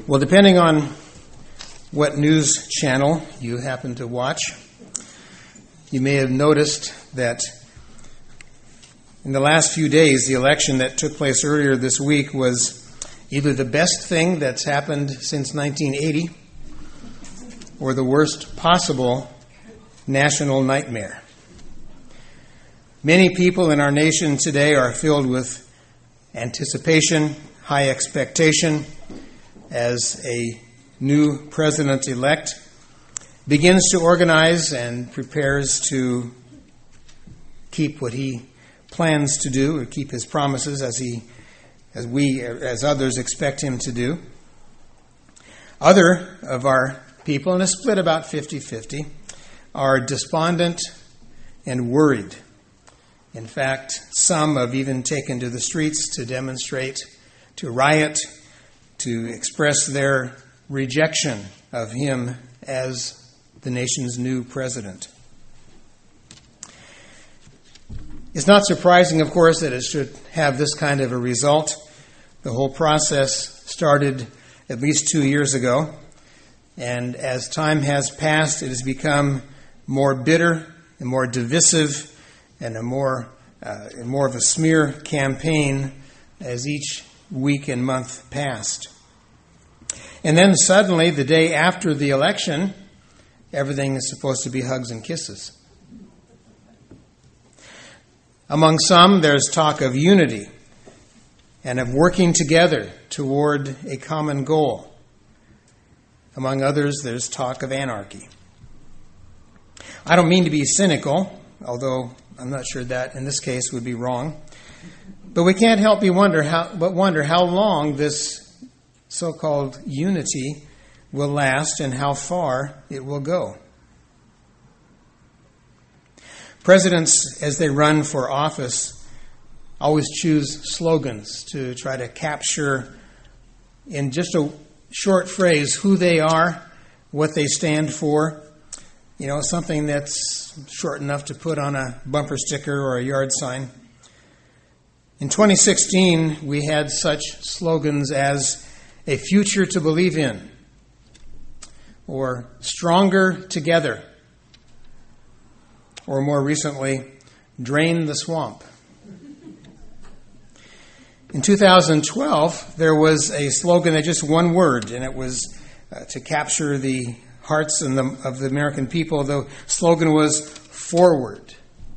Well, depending on what news channel you happen to watch, you may have noticed that in the last few days, the election that took place earlier this week was either the best thing that's happened since 1980 or the worst possible national nightmare. Many people in our nation today are filled with anticipation, high expectation, as a new president-elect begins to organize and prepares to keep what he plans to do, or keep his promises as others expect him to do. Other of our people, and it's split about 50-50, are despondent and worried. In fact, some have even taken to the streets to demonstrate, to riot, to express their rejection of him as the nation's new president. It's not surprising, of course, that it should have this kind of a result. The whole process started at least 2 years ago, and as time has passed, it has become more bitter and more divisive and more of a smear campaign as each week and month passed. And then suddenly, the day after the election, everything is supposed to be hugs and kisses. Among some, there's talk of unity and of working together toward a common goal. Among others, there's talk of anarchy. I don't mean to be cynical, although I'm not sure that in this case would be wrong. But we can't help but wonder how long this so-called unity will last and how far it will go. Presidents, as they run for office, always choose slogans to try to capture in just a short phrase who they are, what they stand for, something that's short enough to put on a bumper sticker or a yard sign. In 2016, we had such slogans as "A future to believe in," or "Stronger together," or more recently, "Drain the swamp." In 2012, there was a slogan that just one word, and it was to capture the hearts of the American people. The slogan was "Forward."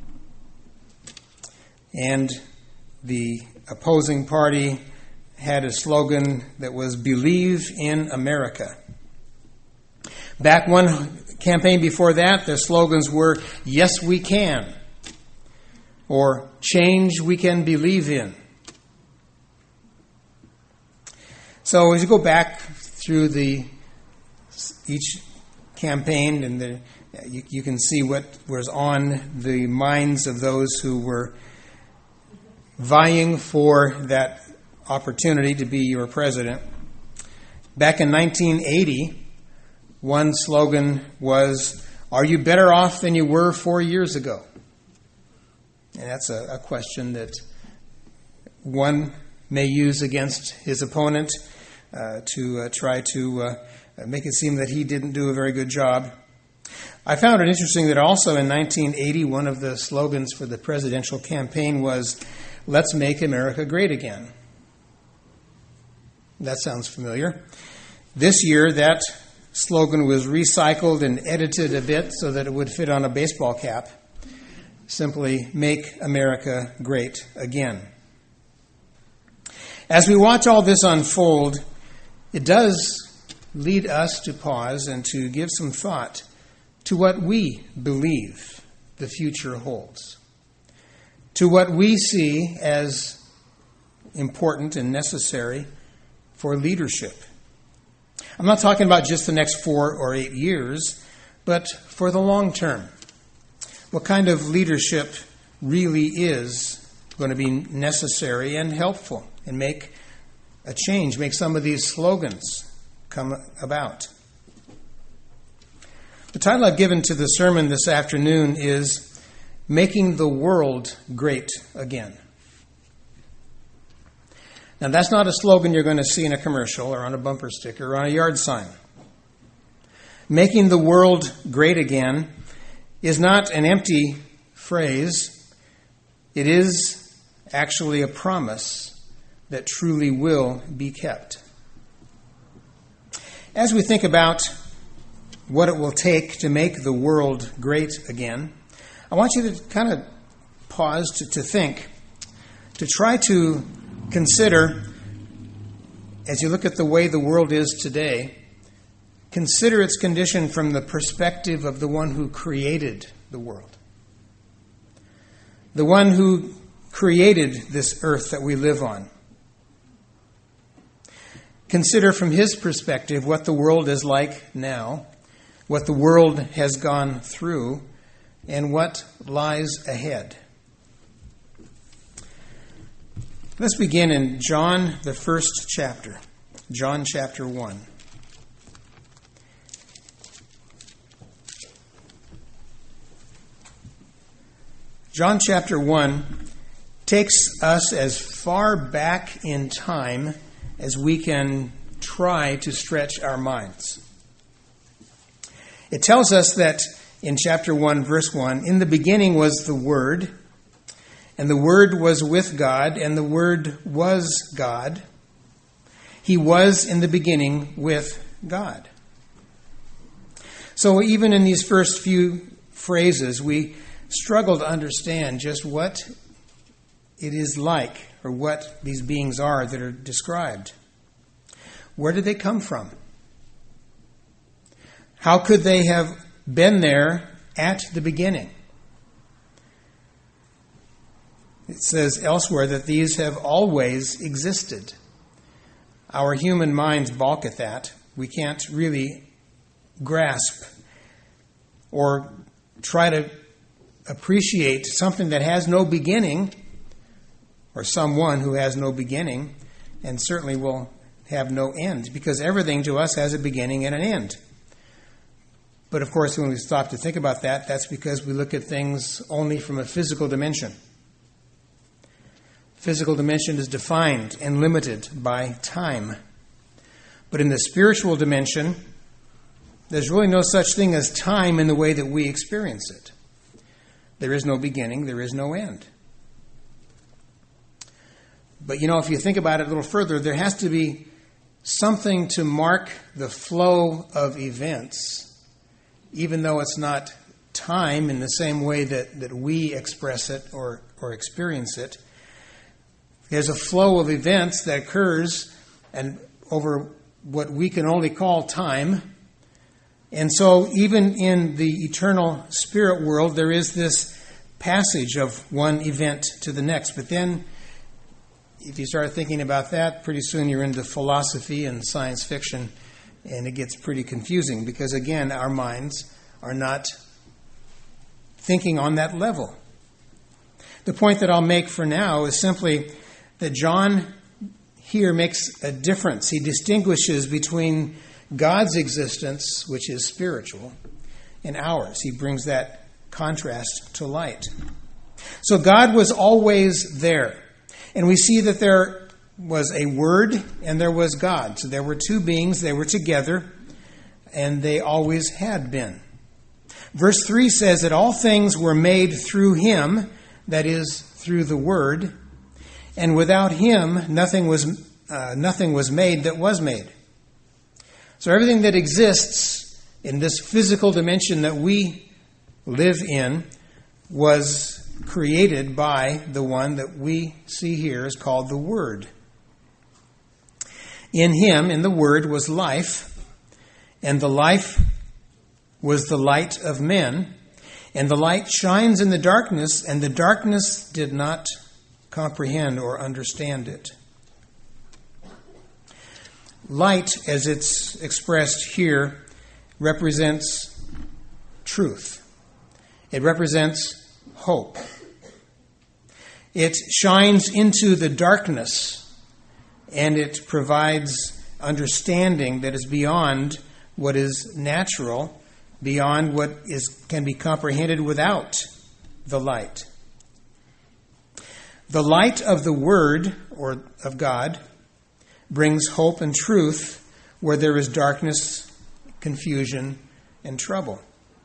And the opposing party had a slogan that was "Believe in America." Back one campaign before that, the slogans were "Yes, we can," or "Change we can believe in." So as you go back through each campaign, and you can see what was on the minds of those who were vying for that opportunity to be your president. Back in 1980, one slogan was, "Are you better off than you were 4 years ago?" And that's a question that one may use against his opponent to try to make it seem that he didn't do a very good job. I found it interesting that also in 1980, one of the slogans for the presidential campaign was, "Let's make America great again." That sounds familiar. This year, that slogan was recycled and edited a bit so that it would fit on a baseball cap. Simply, "Make America great again." As we watch all this unfold, it does lead us to pause and to give some thought to what we believe the future holds, to what we see as important and necessary for leadership. I'm not talking about just the next 4 or 8 years, but for the long term. What kind of leadership really is going to be necessary and helpful and make a change, make some of these slogans come about. The title I've given to the sermon this afternoon is "Making the World Great Again." Now, that's not a slogan you're going to see in a commercial or on a bumper sticker or on a yard sign. Making the world great again is not an empty phrase. It is actually a promise that truly will be kept. As we think about what it will take to make the world great again, I want you to kind of pause to think, to try to consider, as you look at the way the world is today, consider its condition from the perspective of the one who created the world. The one who created this earth that we live on. Consider from his perspective what the world is like now, what the world has gone through, and what lies ahead. Let's begin in John, the first chapter. John chapter 1. John chapter 1 takes us as far back in time as we can try to stretch our minds. It tells us that in chapter 1, verse 1, in the beginning was the Word, and the Word was with God, and the Word was God. He was in the beginning with God. So even in these first few phrases, we struggle to understand just what it is like, or what these beings are that are described. Where did they come from? How could they have been there at the beginning? It says elsewhere that these have always existed. Our human minds balk at that. We can't really grasp or try to appreciate something that has no beginning, or someone who has no beginning, and certainly will have no end, because everything to us has a beginning and an end. But of course, when we stop to think about that, that's because we look at things only from a physical dimension. Physical dimension is defined and limited by time. But in the spiritual dimension, there's really no such thing as time in the way that we experience it. There is no beginning, there is no end. But if you think about it a little further, there has to be something to mark the flow of events, even though it's not time in the same way that we express it or experience it. There's a flow of events that occurs and over what we can only call time. And so even in the eternal spirit world, there is this passage of one event to the next. But then, if you start thinking about that, pretty soon you're into philosophy and science fiction, and it gets pretty confusing because, again, our minds are not thinking on that level. The point that I'll make for now is simply that John here makes a difference. He distinguishes between God's existence, which is spiritual, and ours. He brings that contrast to light. So God was always there. And we see that there was a Word and there was God. So there were two beings, they were together, and they always had been. Verse 3 says that all things were made through Him, that is, through the Word, and without Him nothing was made that was made. So everything that exists in this physical dimension that we live in was created by the one that we see here is called the Word. In Him, in the Word, was life, and the life was the light of men, and the light shines in the darkness, and the darkness did not comprehend or understand it. Light, as it's expressed here, represents truth. It represents hope. It shines into the darkness, and it provides understanding that is beyond what is natural, beyond what can be comprehended without the light. The light of the Word, or of God, brings hope and truth where there is darkness, confusion, and trouble.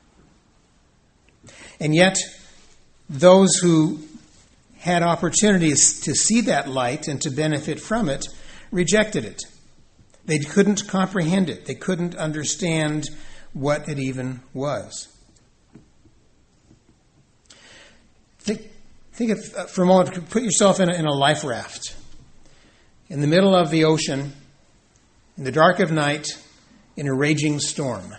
And yet, those who had opportunities to see that light and to benefit from it rejected it. They couldn't comprehend it. They couldn't understand what it even was. Think of, for a moment, put yourself in a life raft in the middle of the ocean, in the dark of night, in a raging storm.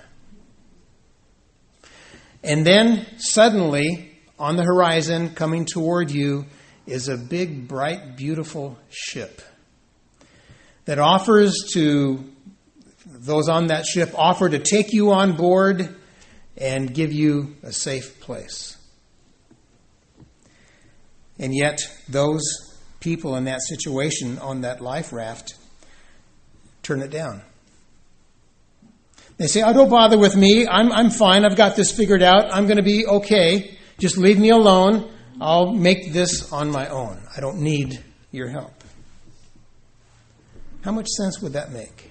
And then suddenly, on the horizon, coming toward you, is a big, bright, beautiful ship that offers to, those on that ship offer to take you on board and give you a safe place. And yet, those people in that situation on that life raft turn it down. They say, "Oh, don't bother with me. I'm fine. I've got this figured out. I'm going to be okay. Just leave me alone. I'll make this on my own. I don't need your help." How much sense would that make?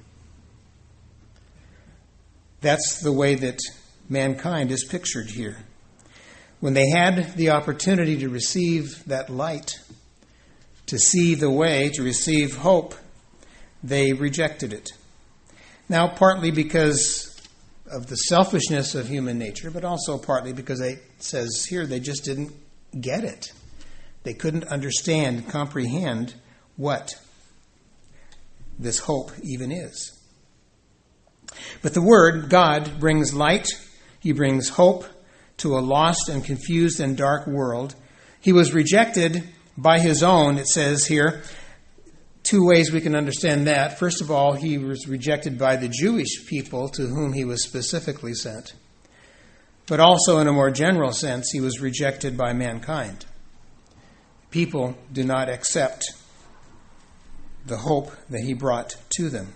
That's the way that mankind is pictured here. When they had the opportunity to receive that light, to see the way, to receive hope, they rejected it. Now, partly because of the selfishness of human nature, but also partly because it says here they just didn't get it. They couldn't understand, comprehend what this hope even is. But the Word, God, brings light. He brings hope to a lost and confused and dark world. He was rejected by his own, it says here. Two ways we can understand that. First of all, he was rejected by the Jewish people to whom he was specifically sent. But also, in a more general sense, he was rejected by mankind. People do not accept the hope that he brought to them.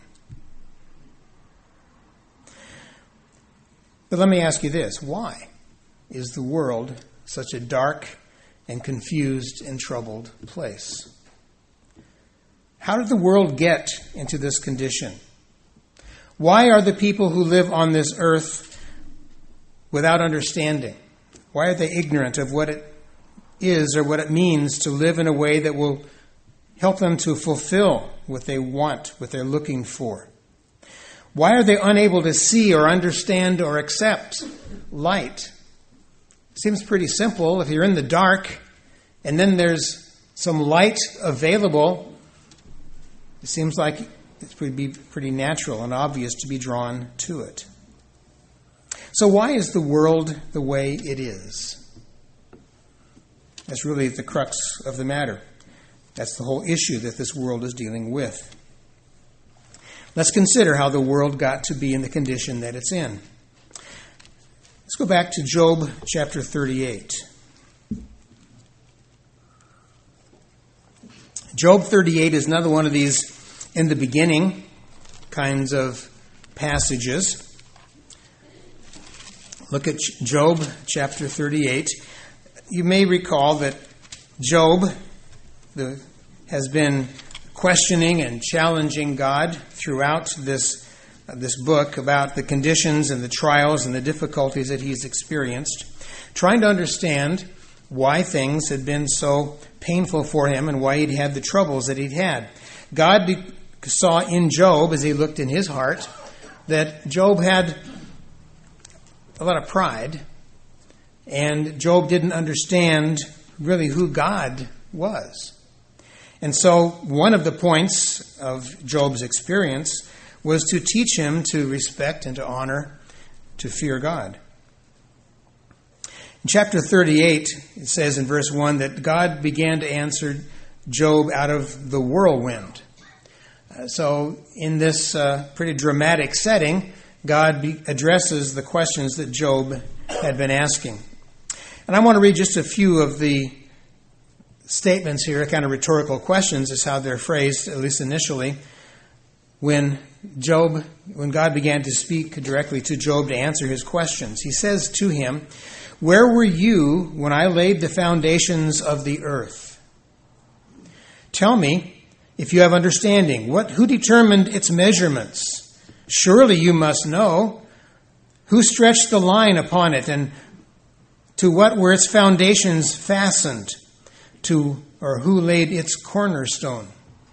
But let me ask you this. Why is the world such a dark and confused and troubled place? How did the world get into this condition? Why are the people who live on this earth without understanding? Why are they ignorant of what it is or what it means to live in a way that will help them to fulfill what they want, what they're looking for? Why are they unable to see or understand or accept light? Seems pretty simple. If you're in the dark and then there's some light available, it seems like it would be pretty natural and obvious to be drawn to it. So why is the world the way it is? That's really the crux of the matter. That's the whole issue that this world is dealing with. Let's consider how the world got to be in the condition that it's in. Let's go back to Job chapter 38. Job 38 is another one of these in the beginning kinds of passages. Look at Job chapter 38. You may recall that Job has been questioning and challenging God throughout this book about the conditions and the trials and the difficulties that he's experienced, trying to understand why things had been so painful for him and why he'd had the troubles that he'd had. God saw in Job, as he looked in his heart, that Job had a lot of pride, and Job didn't understand really who God was. And so one of the points of Job's experience was to teach him to respect and to honor, to fear God. In chapter 38, it says in verse 1 that God began to answer Job out of the whirlwind. So in this pretty dramatic setting, God addresses the questions that Job had been asking. And I want to read just a few of the statements here, kind of rhetorical questions is how they're phrased, at least initially, when God began to speak directly to Job to answer his questions. He says to him, "Where were you when I laid the foundations of the earth? Tell me, If you have understanding, who determined its measurements? Surely you must know. Who stretched the line upon it, and to what were its foundations fastened? Or who laid its cornerstone?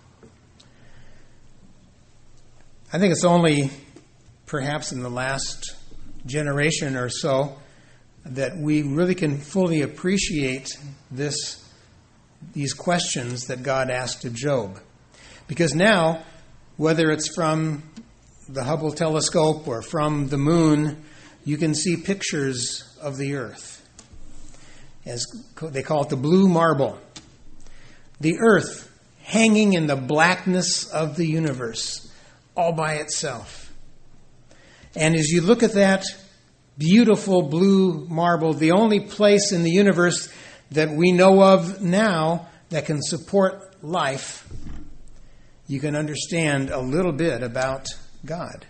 I think it's only perhaps in the last generation or so that we really can fully appreciate these questions that God asked of Job. Because now, whether it's from the Hubble telescope or from the moon, you can see pictures of the earth. As they call it, the blue marble. The earth hanging in the blackness of the universe, all by itself. And as you look at that beautiful blue marble, the only place in the universe that we know of now that can support life, you can understand a little bit about God.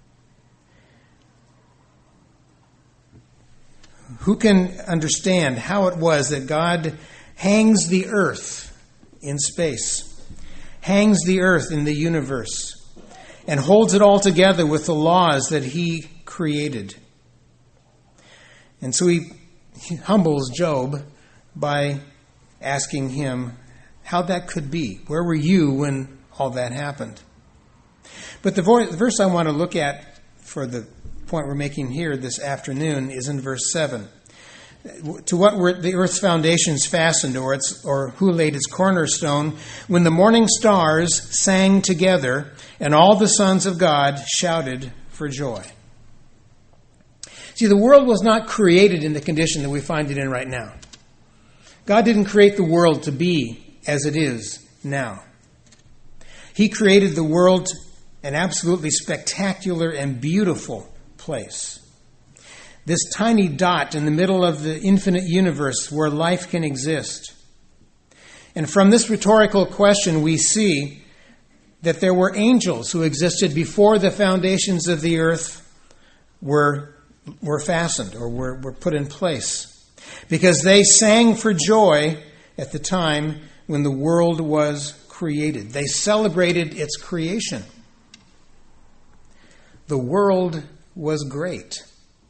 Who can understand how it was that God hangs the earth in space, hangs the earth in the universe, and holds it all together with the laws that He created? And so he humbles Job by asking him how that could be. Where were you when all that happened? But the verse I want to look at for the point we're making here this afternoon is in verse 7. To what were the earth's foundations fastened, or who laid its cornerstone, when the morning stars sang together and all the sons of God shouted for joy? See, the world was not created in the condition that we find it in right now. God didn't create the world to be as it is now. He created the world an absolutely spectacular and beautiful place. This tiny dot in the middle of the infinite universe where life can exist. And from this rhetorical question, we see that there were angels who existed before the foundations of the earth were fastened or were put in place. Because they sang for joy at the time when the world was created. They celebrated its creation. The world was great.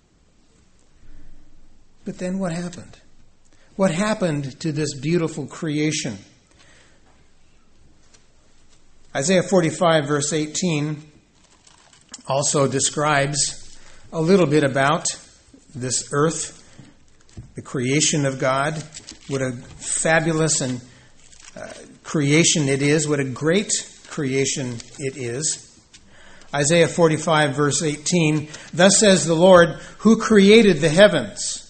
But then what happened? What happened to this beautiful creation? Isaiah 45, verse 18, also describes a little bit about this earth, the creation of God. What a fabulous and creation it is. What a great creation it is. Isaiah 45, verse 18, thus says the Lord, who created the heavens.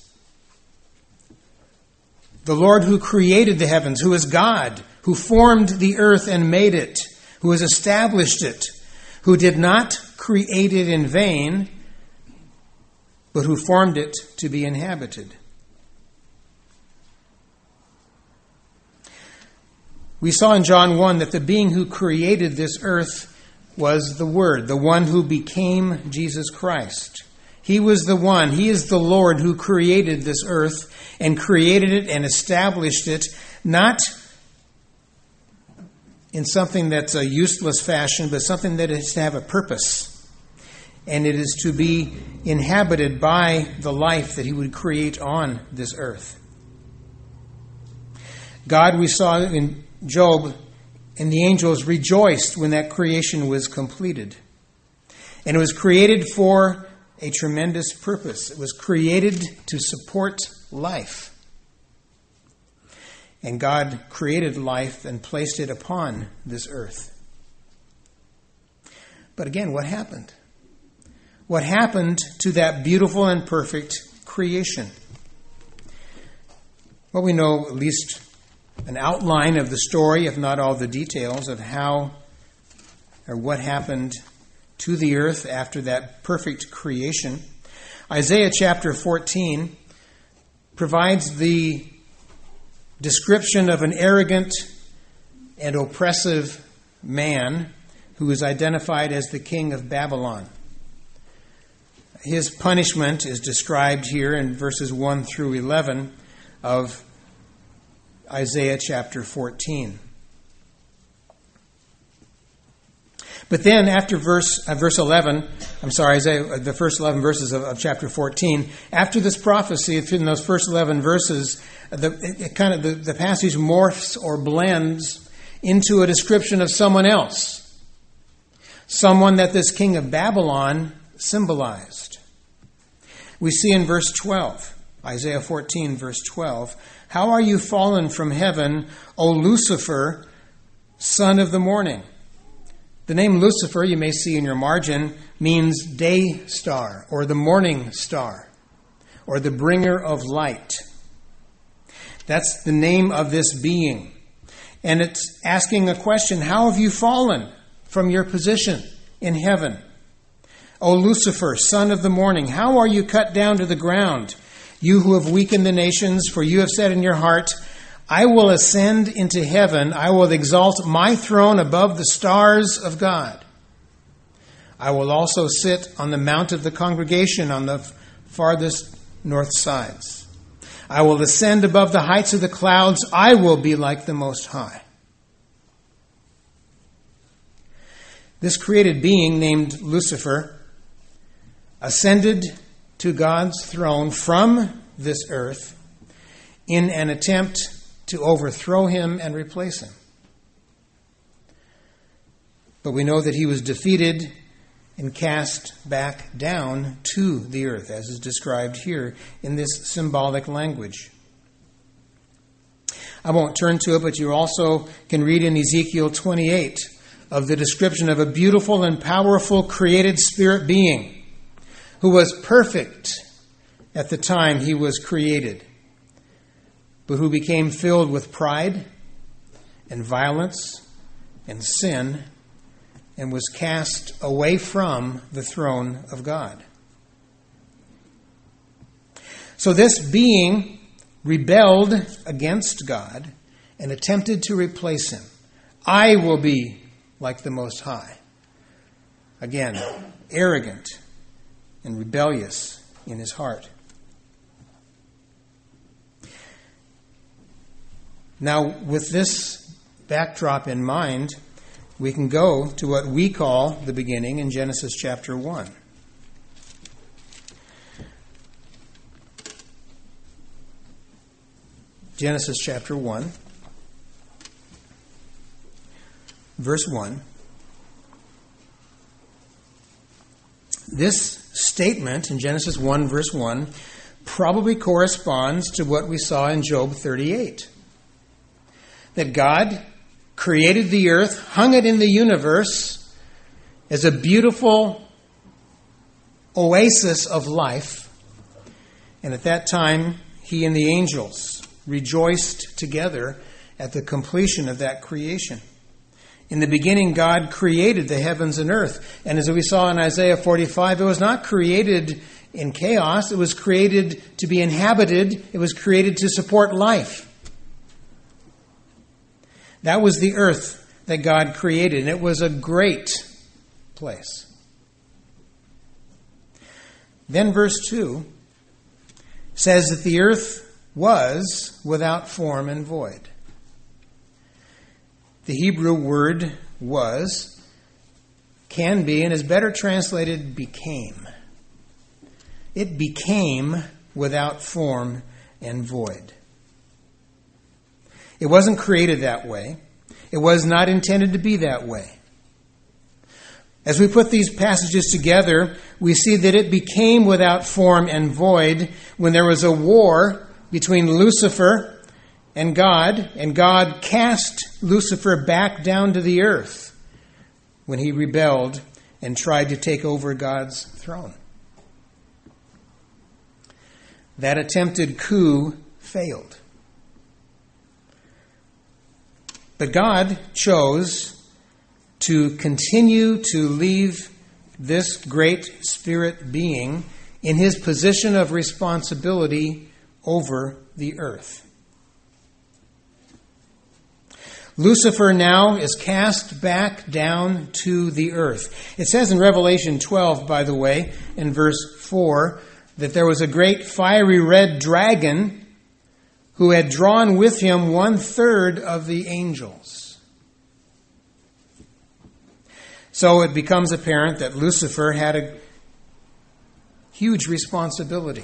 The Lord who created the heavens, who is God, who formed the earth and made it, who has established it, who did not create it in vain, but who formed it to be inhabited. We saw in John 1 that the being who created this earth was the Word, the one who became Jesus Christ. He was the one, He is the Lord who created this earth and created it and established it, not in something that's a useless fashion, but something that is to have a purpose. And it is to be inhabited by the life that He would create on this earth. God, we saw in Job, and the angels rejoiced when that creation was completed. And it was created for a tremendous purpose. It was created to support life. And God created life and placed it upon this earth. But again, what happened? What happened to that beautiful and perfect creation? Well, we know at least an outline of the story, if not all the details, of how or what happened to the earth after that perfect creation. Isaiah chapter 14 provides the description of an arrogant and oppressive man who is identified as the king of Babylon. His punishment is described here in verses 1 through 11 of Isaiah chapter 14. But then after verse 11, Isaiah, the first 11 verses of chapter 14, after this prophecy, in those first 11 verses, the passage morphs or blends into a description of someone else, someone that this king of Babylon symbolized. We see in verse 12, Isaiah 14, verse 12, "How are you fallen from heaven, O Lucifer, son of the morning?" The name Lucifer, you may see in your margin, means day star or the morning star or the bringer of light. That's the name of this being. And it's asking a question, how have you fallen from your position in heaven? O Lucifer, son of the morning, how are you cut down to the ground? You who have weakened the nations, for you have said in your heart, I will ascend into heaven. I will exalt my throne above the stars of God. I will also sit on the mount of the congregation on the farthest north sides. I will ascend above the heights of the clouds. I will be like the Most High. This created being named Lucifer ascended to God's throne from this earth in an attempt to overthrow him and replace him. But we know that he was defeated and cast back down to the earth, as is described here in this symbolic language. I won't turn to it, but you also can read in Ezekiel 28 of the description of a beautiful and powerful created spirit being who was perfect at the time he was created, but who became filled with pride and violence and sin and was cast away from the throne of God. So this being rebelled against God and attempted to replace him. I will be like the Most High. Again, arrogant and rebellious in his heart. Now, with this backdrop in mind, we can go to what we call the beginning in Genesis chapter 1. Genesis chapter 1, verse 1. This statement in Genesis 1, verse 1, probably corresponds to what we saw in Job 38. That God created the earth, hung it in the universe as a beautiful oasis of life. And at that time, he and the angels rejoiced together at the completion of that creation. In the beginning, God created the heavens and earth. And as we saw in Isaiah 45, it was not created in chaos. It was created to be inhabited. It was created to support life. That was the earth that God created, and it was a great place. Then verse 2 says that the earth was without form and void. The Hebrew word was, can be, and is better translated became. It became without form and void. It wasn't created that way. It was not intended to be that way. As we put these passages together, we see that it became without form and void when there was a war between Lucifer and God cast Lucifer back down to the earth when he rebelled and tried to take over God's throne. That attempted coup failed. But God chose to continue to leave this great spirit being in his position of responsibility over the earth. Lucifer now is cast back down to the earth. It says in Revelation 12, by the way, in verse 4, that there was a great fiery red dragon who had drawn with him 1/3 of the angels. So it becomes apparent that Lucifer had a huge responsibility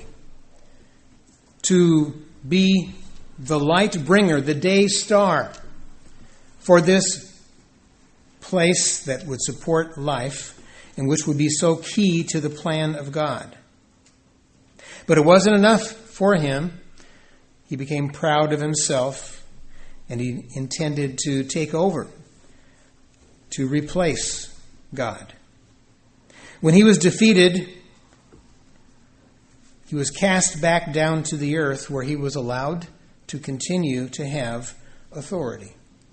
to be the light bringer, the day star for this place that would support life and which would be so key to the plan of God. But it wasn't enough for him. He became proud of himself and he intended to take over, to replace God. When he was defeated, he was cast back down to the earth where he was allowed to continue to have authority.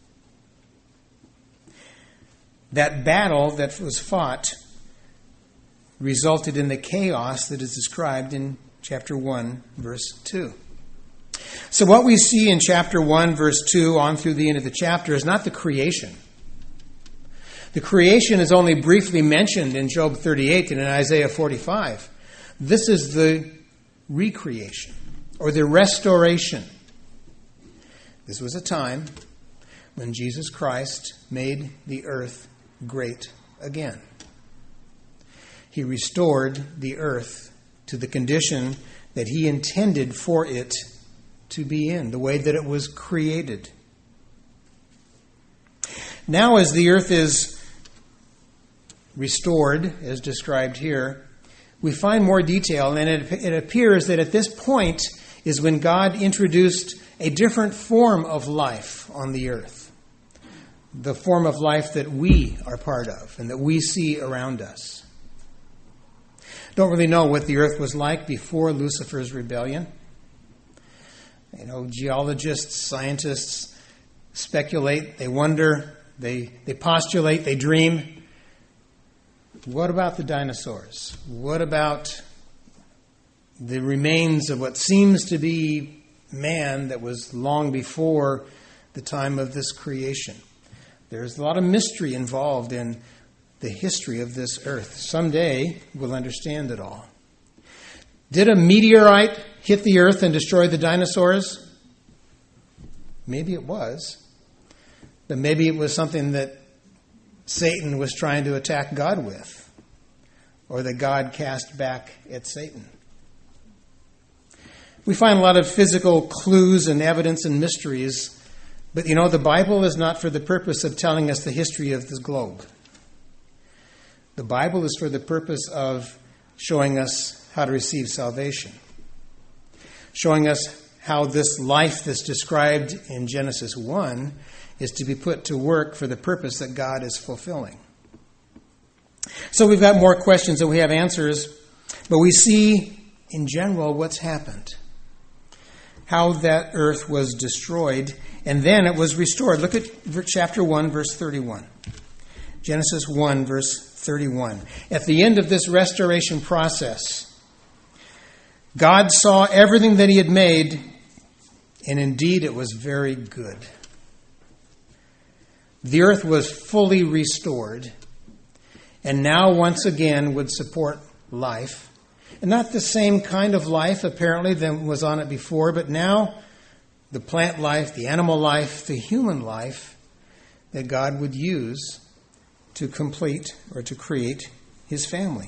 That battle that was fought resulted in the chaos that is described in chapter 1, verse 2. So what we see in chapter 1, verse 2 on through the end of the chapter is not the creation. The creation is only briefly mentioned in Job 38 and in Isaiah 45. This is the recreation or the restoration. This was a time when Jesus Christ made the earth great again. He restored the earth to the condition that he intended for it to be in, the way that it was created. Now, as the earth is restored, as described here, we find more detail, and it appears that at this point is when God introduced a different form of life on the earth, the form of life that we are part of and that we see around us. Don't really know what the earth was like before Lucifer's rebellion. Geologists, scientists speculate, they wonder, they postulate, they dream. What about the dinosaurs? What about the remains of what seems to be man that was long before the time of this creation? There's a lot of mystery involved in the history of this earth. Someday we'll understand it all. Did a meteorite hit the earth and destroy the dinosaurs? Maybe it was. But maybe it was something that Satan was trying to attack God with, or that God cast back at Satan. We find a lot of physical clues and evidence and mysteries, but the Bible is not for the purpose of telling us the history of this globe. The Bible is for the purpose of showing us how to receive salvation, showing us how this life that's described in Genesis 1 is to be put to work for the purpose that God is fulfilling. So we've got more questions than we have answers, but we see in general what's happened, how that earth was destroyed, and then it was restored. Look at chapter 1, verse 31. Genesis 1, verse 31. At the end of this restoration process, God saw everything that he had made, and indeed it was very good. The earth was fully restored, and now once again would support life. And not the same kind of life, apparently, that was on it before, but now the plant life, the animal life, the human life that God would use to complete or to create his family.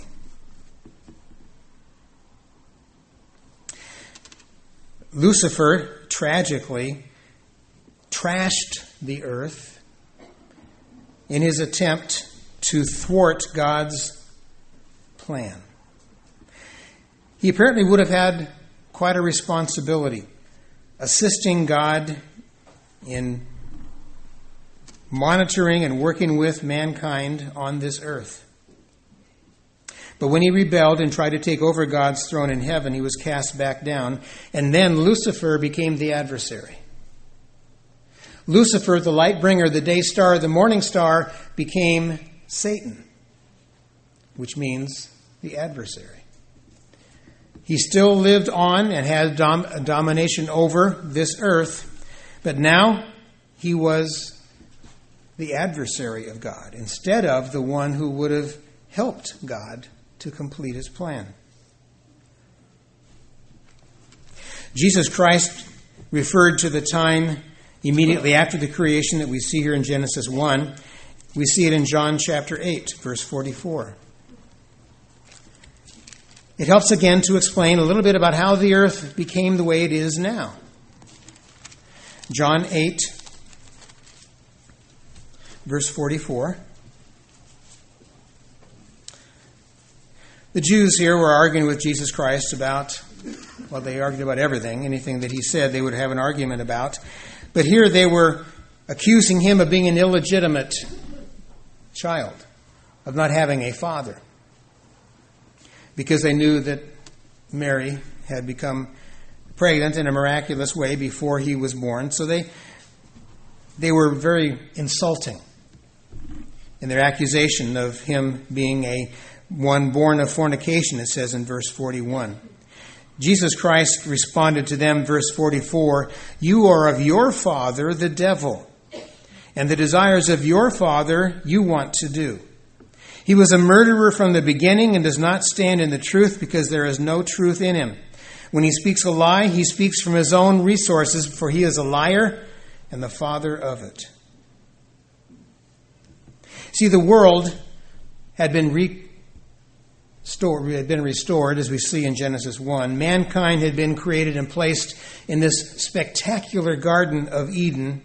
Lucifer, tragically, trashed the earth in his attempt to thwart God's plan. He apparently would have had quite a responsibility, assisting God in monitoring and working with mankind on this earth. But when he rebelled and tried to take over God's throne in heaven, he was cast back down, and then Lucifer became the adversary. Lucifer, the light bringer, the day star, the morning star, became Satan, which means the adversary. He still lived on and had domination over this earth, but now he was the adversary of God instead of the one who would have helped God to complete his plan. Jesus Christ referred to the time immediately after the creation that we see here in Genesis 1 We see it in John chapter 8, verse 44. It helps again to explain a little bit about how the earth became the way it is now. John 8, verse 44. The Jews here were arguing with Jesus Christ about, well, they argued about everything. Anything that he said, they would have an argument about. But here they were accusing him of being an illegitimate child, of not having a father, because they knew that Mary had become pregnant in a miraculous way before he was born. So they were very insulting in their accusation of him being one born of fornication, it says in verse 41. Jesus Christ responded to them, verse 44, "You are of your father, the devil, and the desires of your father you want to do. He was a murderer from the beginning and does not stand in the truth because there is no truth in him. When he speaks a lie, he speaks from his own resources, for he is a liar and the father of it." See, the world had been restored, as we see in Genesis 1. Mankind had been created and placed in this spectacular Garden of Eden.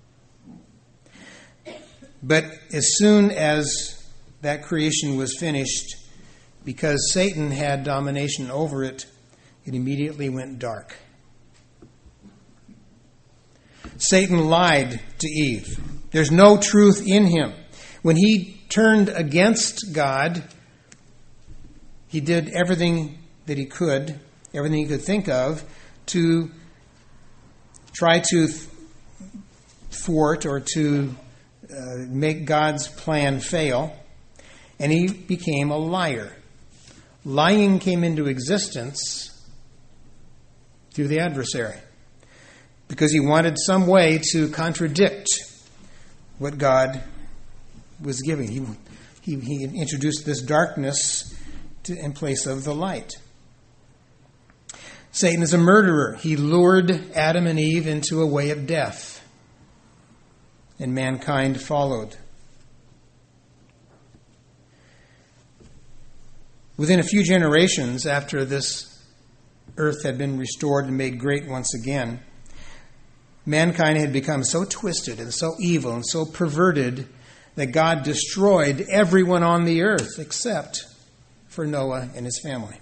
But as soon as that creation was finished, because Satan had domination over it, it immediately went dark. Satan lied to Eve. There's no truth in him. When he turned against God, he did everything that he could, everything he could think of, to try to thwart or to make God's plan fail. And he became a liar. Lying came into existence through the adversary, because he wanted some way to contradict what God was giving. He introduced this darkness in place of the light. Satan is a murderer. He lured Adam and Eve into a way of death, and mankind followed. Within a few generations after this earth had been restored and made great once again, mankind had become so twisted and so evil and so perverted that God destroyed everyone on the earth except for Noah and his family.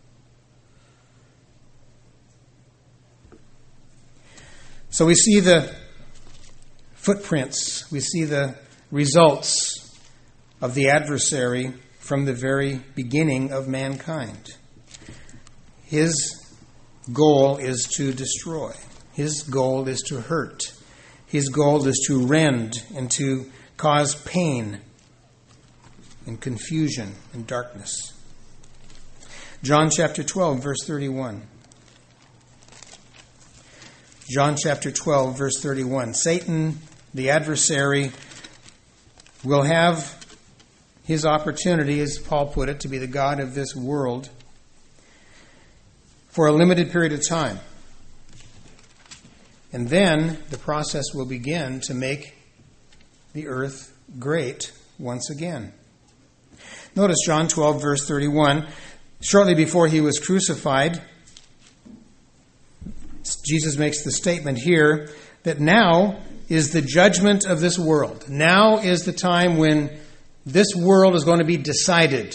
So we see the footprints, we see the results of the adversary from the very beginning of mankind. His goal is to destroy. His goal is to hurt. His goal is to rend and to cause pain and confusion and darkness. John chapter 12, verse 31. John chapter 12, verse 31. Satan, the adversary, will have his opportunity, as Paul put it, to be the god of this world for a limited period of time. And then the process will begin to make the earth great once again. Notice John 12, verse 31. Shortly before he was crucified, Jesus makes the statement here that now is the judgment of this world. Now is the time when this world is going to be decided.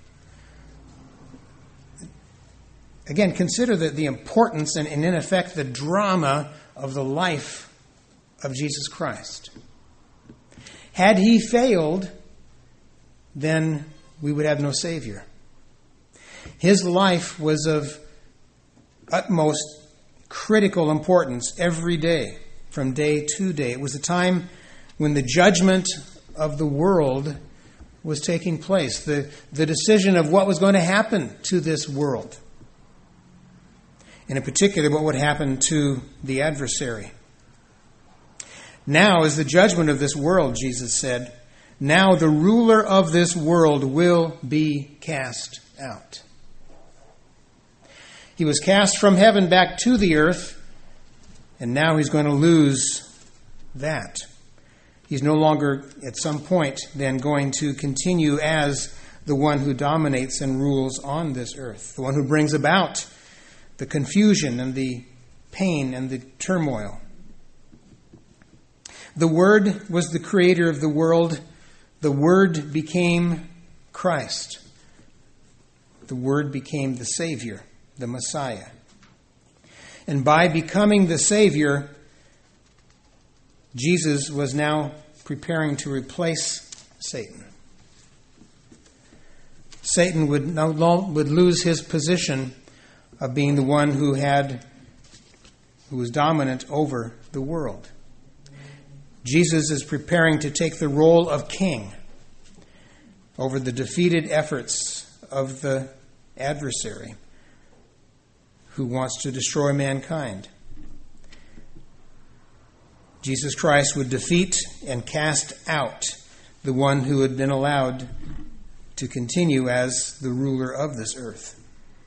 Again, consider the importance and in effect the drama of the life of Jesus Christ. Had he failed, then we would have no Savior. His life was of utmost critical importance every day, from day to day. It was a time when the judgment of the world was taking place, the decision of what was going to happen to this world, and in particular what would happen to the adversary. Now is the judgment of this world, Jesus said. Now the ruler of this world will be cast out. He was cast from heaven back to the earth, and now he's going to lose that. He's no longer, at some point, then going to continue as the one who dominates and rules on this earth, the one who brings about the confusion and the pain and the turmoil. The Word was the creator of the world. The Word became Christ. The Word became the Savior, the Messiah. And by becoming the Savior, Jesus was now preparing to replace Satan. Satan would lose his position of being the one who was dominant over the world. Jesus is preparing to take the role of king over the defeated efforts of the adversary who wants to destroy mankind. Jesus Christ would defeat and cast out the one who had been allowed to continue as the ruler of this earth.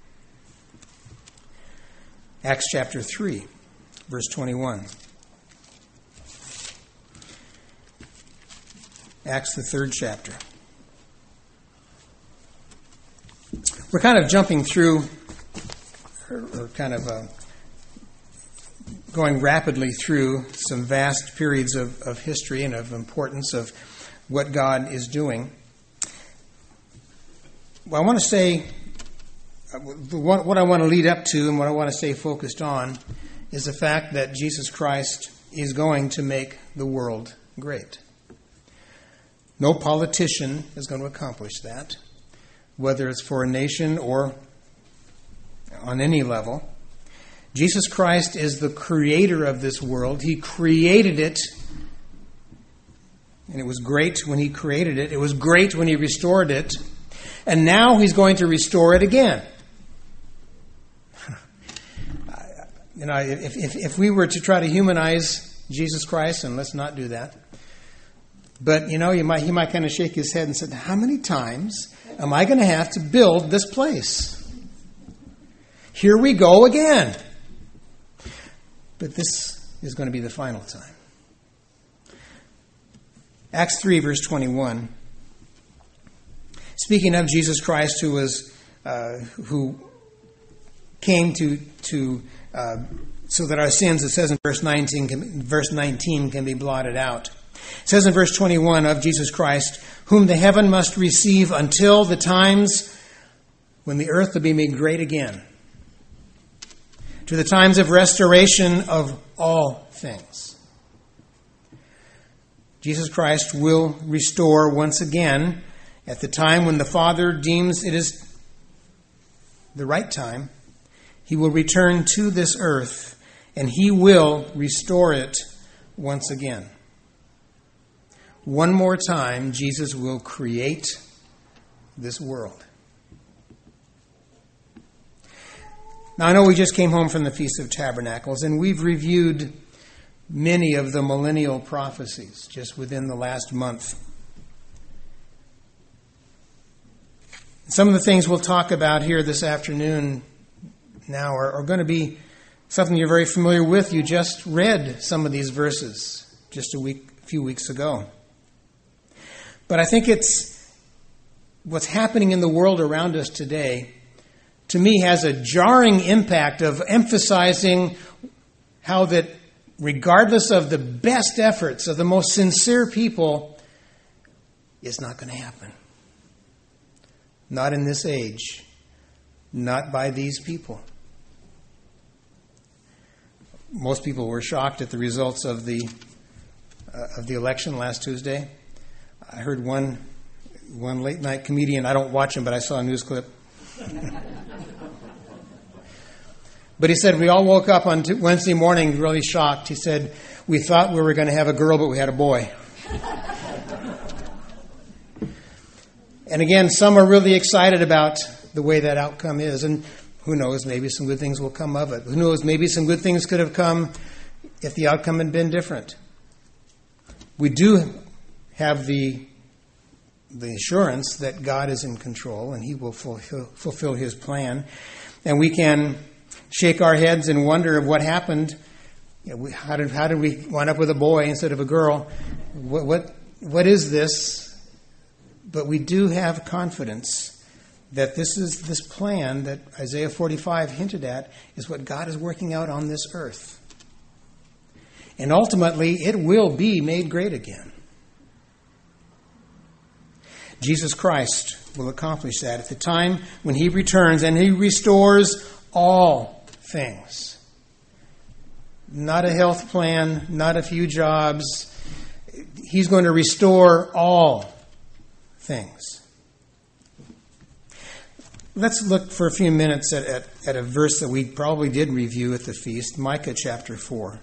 Acts chapter 3, verse 21. Acts, the 3rd chapter. We're kind of jumping through, or kind of going rapidly through some vast periods of history and of importance of what God is doing. Well, I want to say, what I want to lead up to and what I want to stay focused on is the fact that Jesus Christ is going to make the world great. No politician is going to accomplish that, whether it's for a nation or on any level. Jesus Christ is the creator of this world. He created it, and it was great when he created it. It was great when he restored it, and now he's going to restore it again. If we were to try to humanize Jesus Christ, and let's not do that, but he might kind of shake his head and say, how many times am I going to have to build this place? Here we go again. But this is going to be the final time. Acts 3, verse 21. Speaking of Jesus Christ, who came to so that our sins, it says in verse 19, can be blotted out. It says in verse 21 of Jesus Christ, whom the heaven must receive until the times when the earth will be made great again, to the times of restoration of all things. Jesus Christ will restore once again at the time when the Father deems it is the right time. He will return to this earth and he will restore it once again. One more time, Jesus will create this world. Now, I know we just came home from the Feast of Tabernacles, and we've reviewed many of the millennial prophecies just within the last month. Some of the things we'll talk about here this afternoon now are going to be something you're very familiar with. You just read some of these verses just a few weeks ago. But I think it's what's happening in the world around us today, to me, has a jarring impact of emphasizing how that regardless of the best efforts of the most sincere people, it's not going to happen. Not in this age. Not by these people. Most people were shocked at the results of the election last Tuesday. I heard one late night comedian, I don't watch him, but I saw a news clip. But he said, we all woke up on Wednesday morning really shocked. He said, we thought we were going to have a girl, but we had a boy. And again, some are really excited about the way that outcome is. And who knows, maybe some good things will come of it. Who knows, maybe some good things could have come if the outcome had been different. We do have the assurance that God is in control and he will fulfill his plan. And we can shake our heads and wonder of what happened. How did we wind up with a boy instead of a girl? what is this? But we do have confidence that this plan that Isaiah 45 hinted at is what God is working out on this earth. And ultimately, it will be made great again. Jesus Christ will accomplish that at the time when he returns and he restores all things. Not a health plan, not a few jobs. He's going to restore all things. Let's look for a few minutes at a verse that we probably did review at the feast, Micah chapter 4.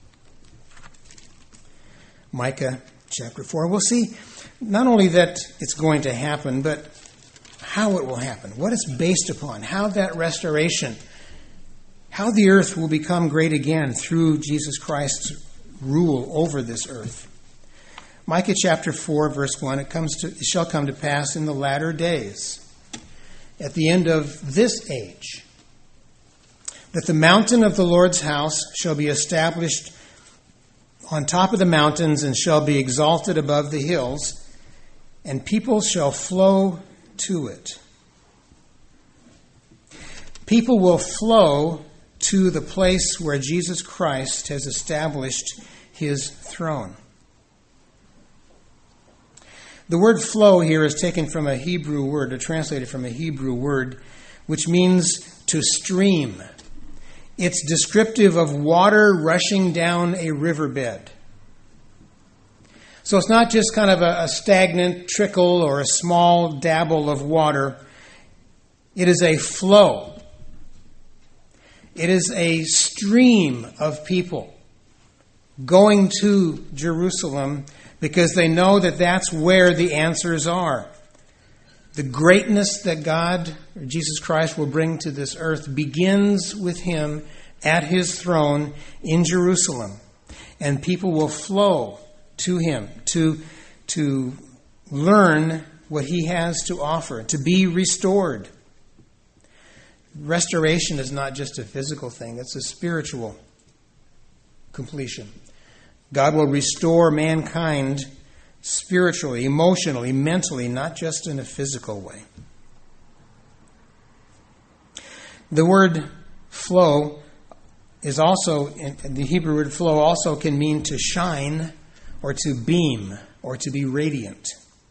Micah chapter 4. We'll see not only that it's going to happen, but how it will happen, what it's based upon, how that restoration, how the earth will become great again through Jesus Christ's rule over this earth. Micah chapter 4, verse 1, it shall come to pass in the latter days, at the end of this age, that the mountain of the Lord's house shall be established on top of the mountains and shall be exalted above the hills, and people shall flow to it. People will flow to the place where Jesus Christ has established his throne. The word flow here is taken from a Hebrew word, or translated from a Hebrew word, which means to stream. It's descriptive of water rushing down a riverbed. So it's not just kind of a stagnant trickle or a small dabble of water. It is a flow. It is a stream of people going to Jerusalem because they know that that's where the answers are. The greatness that God, or Jesus Christ, will bring to this earth begins with him at his throne in Jerusalem. And people will flow to him to learn what he has to offer, to be restored. Restoration is not just a physical thing, it's a spiritual completion. God will restore mankind spiritually, emotionally, mentally, not just in a physical way. The word flow is also, the Hebrew word flow also can mean to shine or to beam or to be radiant.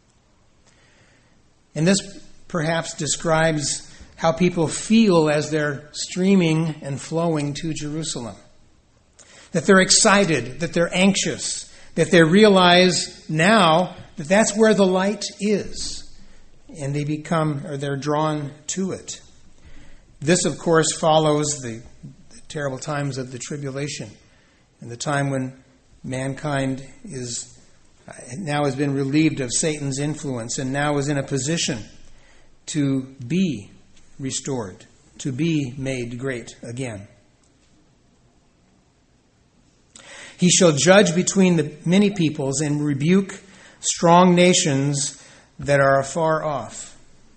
And this perhaps describes how people feel as they're streaming and flowing to Jerusalem. That they're excited, that they're anxious, that they realize now that that's where the light is. And they're drawn to it. This, of course, follows the terrible times of the tribulation and the time when mankind now has been relieved of Satan's influence and now is in a position to be restored, to be made great again. He shall judge between the many peoples and rebuke strong nations that are afar off.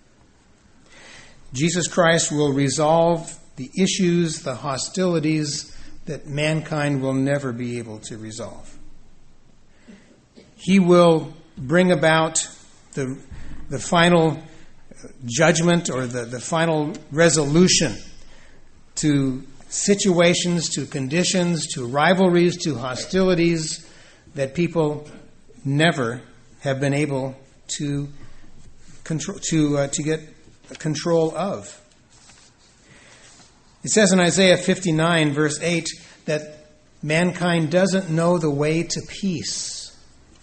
Jesus Christ will resolve the issues, the hostilities that mankind will never be able to resolve. He will bring about the final judgment or the final resolution to situations, to conditions, to rivalries, to hostilities that people never have been able to control, to get control of. It says in Isaiah 59, verse 8, that mankind doesn't know the way to peace.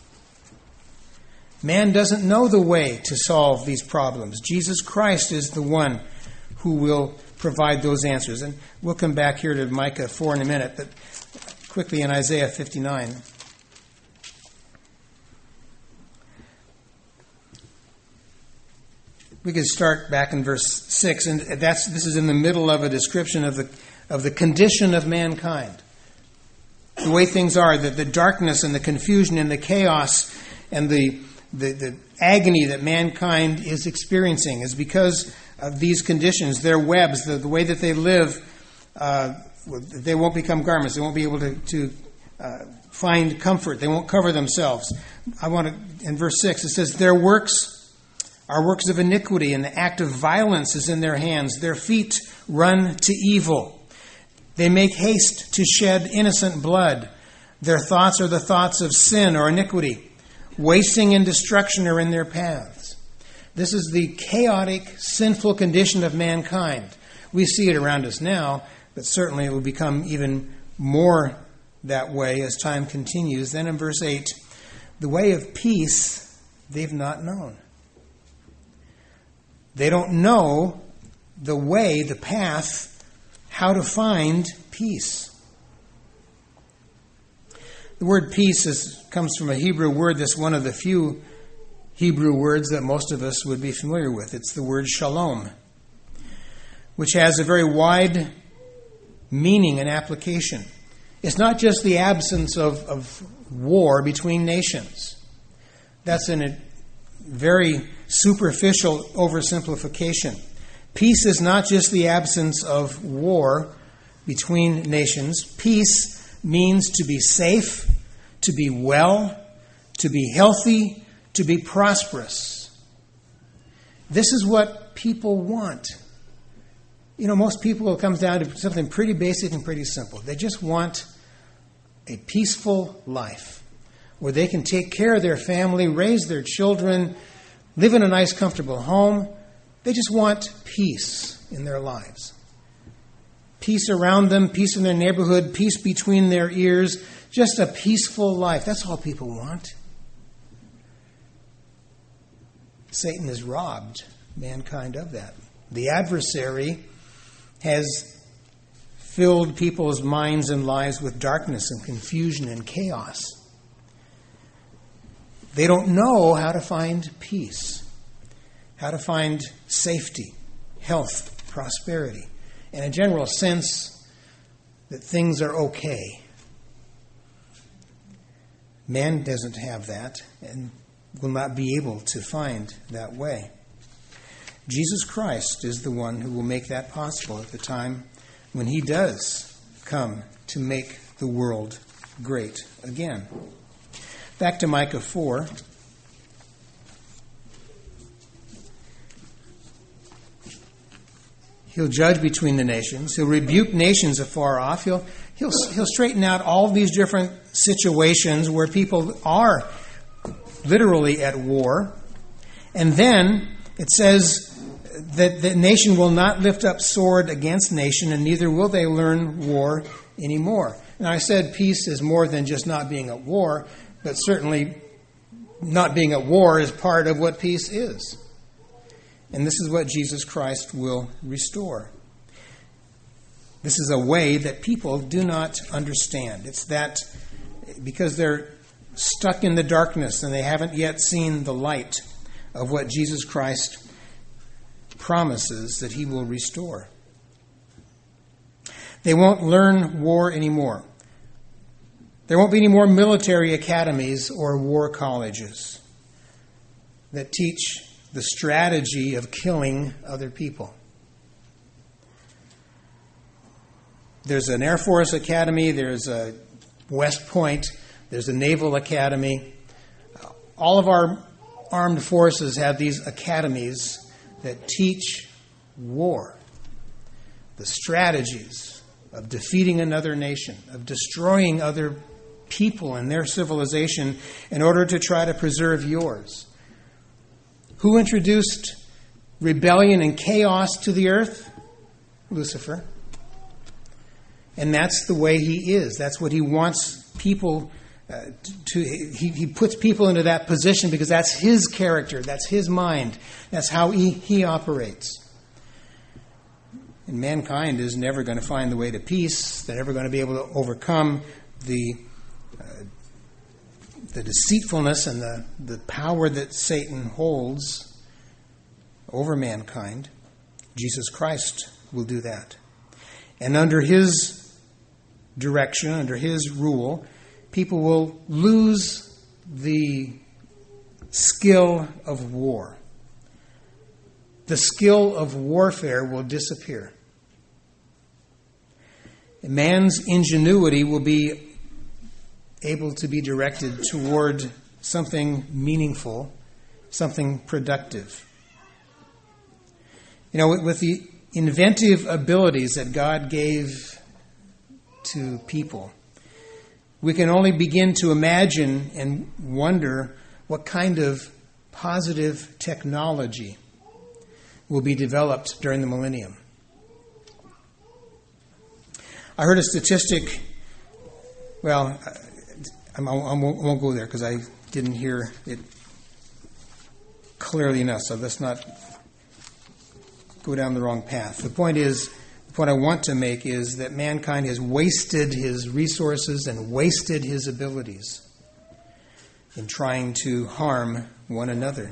Man doesn't know the way to solve these problems. Jesus Christ is the one who will provide those answers. And we'll come back here to Micah 4 in a minute, but quickly in Isaiah 59. We could start back in verse 6, and this is in the middle of a description of the condition of mankind. The way things are, the darkness and the confusion and the chaos and the agony that mankind is experiencing is because of these conditions. Their webs, the way that they live, they won't become garments. They won't be able to find comfort. They won't cover themselves. In verse 6, it says, their works are works of iniquity, and the act of violence is in their hands. Their feet run to evil. They make haste to shed innocent blood. Their thoughts are the thoughts of sin or iniquity. Wasting and destruction are in their paths. This is the chaotic, sinful condition of mankind. We see it around us now, but certainly it will become even more that way as time continues. Then in verse 8, the way of peace they've not known. They don't know the way, the path, how to find peace. The word peace comes from a Hebrew word that's one of the few Hebrew words that most of us would be familiar with. It's the word shalom, which has a very wide meaning and application. It's not just the absence of war between nations. That's in a very superficial oversimplification. Peace is not just the absence of war between nations. Peace means to be safe, to be well, to be healthy, to be prosperous. This is what people want. You know, most people, it comes down to something pretty basic and pretty simple. They just want a peaceful life where they can take care of their family, raise their children, live in a nice, comfortable home. They just want peace in their lives. Peace around them, peace in their neighborhood, peace between their ears, just a peaceful life. That's all people want. Satan has robbed mankind of that. The adversary has filled people's minds and lives with darkness and confusion and chaos. They don't know how to find peace, how to find safety, health, prosperity, and a general sense that things are okay. Man doesn't have that and will not be able to find that way. Jesus Christ is the one who will make that possible at the time when he does come to make the world great again. Back to Micah 4. He'll judge between the nations. He'll rebuke nations afar off. He'll straighten out all these different situations where people are literally at war. And then it says that the nation will not lift up sword against nation, and neither will they learn war anymore. Now, I said peace is more than just not being at war, but certainly not being at war is part of what peace is. And this is what Jesus Christ will restore. This is a way that people do not understand. It's that because they're stuck in the darkness and they haven't yet seen the light of what Jesus Christ promises that he will restore. They won't learn war anymore. There won't be any more military academies or war colleges that teach the strategy of killing other people. There's an Air Force Academy, there's a West Point, there's a Naval Academy. All of our armed forces have these academies that teach war, the strategies of defeating another nation, of destroying other people and their civilization in order to try to preserve yours. Who introduced rebellion and chaos to the earth? Lucifer. And that's the way he is. That's what he wants people to. He puts people into that position because that's his character, that's his mind, that's how he operates. And mankind is never going to find the way to peace. They're never going to be able to overcome the deceitfulness and the power that Satan holds over mankind. Jesus Christ will do that. And under his direction, under his rule, people will lose the skill of war. The skill of warfare will disappear. Man's ingenuity will be able to be directed toward something meaningful, something productive. You know, with the inventive abilities that God gave to people, we can only begin to imagine and wonder what kind of positive technology will be developed during the millennium. I heard a statistic, well, I won't go there because I didn't hear it clearly enough, so let's not go down the wrong path. The point I want to make is that mankind has wasted his resources and wasted his abilities in trying to harm one another.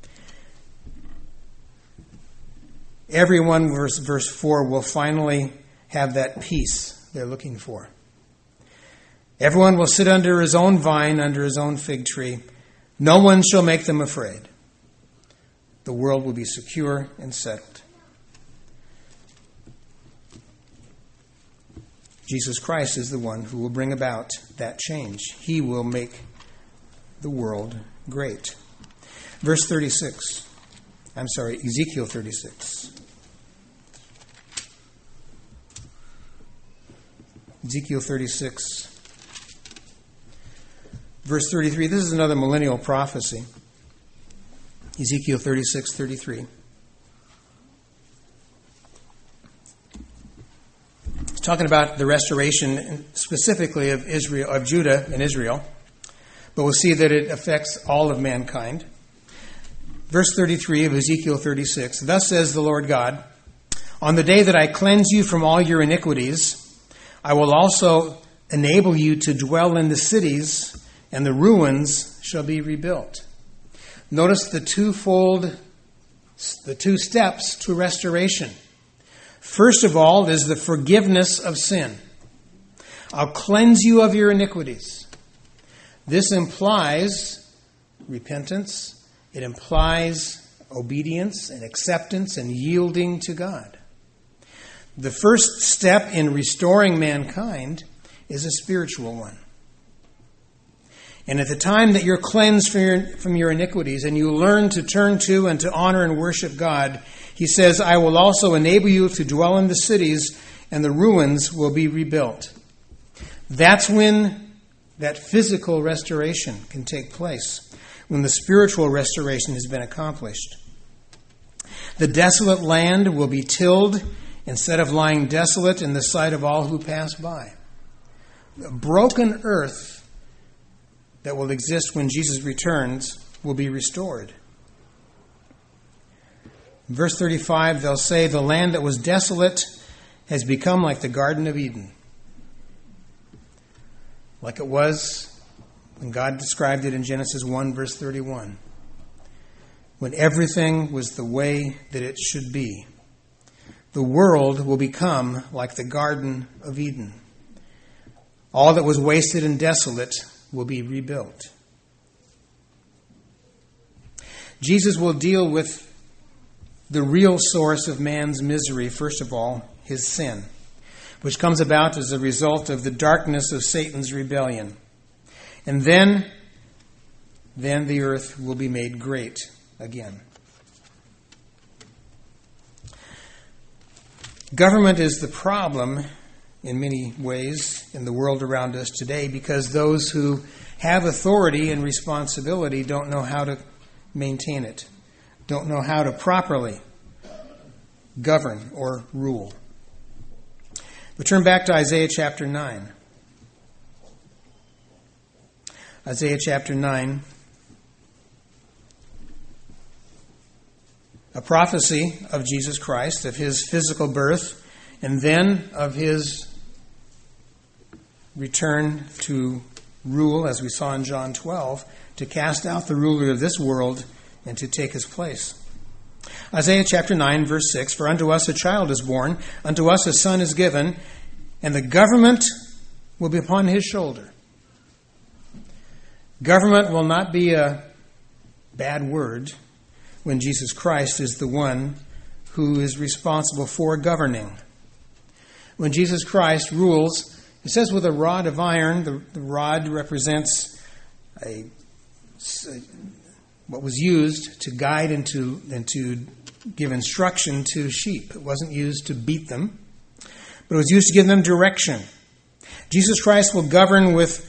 Everyone, verse 4, will finally have that peace they're looking for. Everyone will sit under his own vine, under his own fig tree. No one shall make them afraid. The world will be secure and settled. Jesus Christ is the one who will bring about that change. He will make the world great. Verse 36. Ezekiel 36. Ezekiel 36. Verse 33. This is another millennial prophecy. Ezekiel 36:33. It's talking about the restoration specifically of Israel, of Judah and Israel, but we'll see that it affects all of mankind. Verse 33 of Ezekiel 36. Thus says the Lord God, on the day that I cleanse you from all your iniquities, I will also enable you to dwell in the cities, and the ruins shall be rebuilt. Notice the two steps to restoration. First of all is the forgiveness of sin. I'll cleanse you of your iniquities. This implies repentance. It implies obedience and acceptance and yielding to God. The first step in restoring mankind is a spiritual one. And at the time that you're cleansed from your iniquities and you learn to turn to and to honor and worship God, he says, I will also enable you to dwell in the cities, and the ruins will be rebuilt. That's when that physical restoration can take place, when the spiritual restoration has been accomplished. The desolate land will be tilled instead of lying desolate in the sight of all who pass by. The broken earth that will exist when Jesus returns will be restored. In verse 35, they'll say, the land that was desolate has become like the Garden of Eden. Like it was when God described it in Genesis 1, verse 31. When everything was the way that it should be. The world will become like the Garden of Eden. All that was wasted and desolate will be rebuilt. Jesus will deal with the real source of man's misery, first of all, his sin, which comes about as a result of the darkness of Satan's rebellion. And then the earth will be made great again. Government is the problem in many ways in the world around us today because those who have authority and responsibility don't know how to maintain it, don't know how to properly govern or rule. We turn back to Isaiah chapter 9. Isaiah chapter 9, a prophecy of Jesus Christ, of his physical birth, and then of his return to rule, as we saw in John 12, to cast out the ruler of this world and to take his place. Isaiah chapter 9, verse 6, for unto us a child is born, unto us a son is given, and the government will be upon his shoulder. Government will not be a bad word when Jesus Christ is the one who is responsible for governing. When Jesus Christ rules It says with a rod of iron. The rod represents what was used to guide and to give instruction to sheep. It wasn't used to beat them, but it was used to give them direction. Jesus Christ will govern with